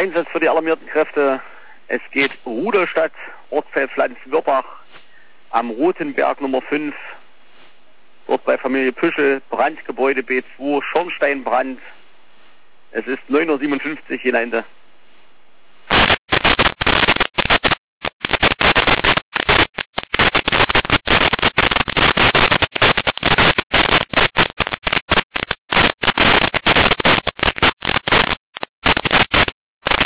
Einsatz für die alarmierten Kräfte. Es geht Rudolstadt, Ortsteil Pflanzenwirbach, am Rotenberg Nummer 5, dort bei Familie Püschel, Brandgebäude B2, Schornsteinbrand. Es ist 9:57 Uhr hinein.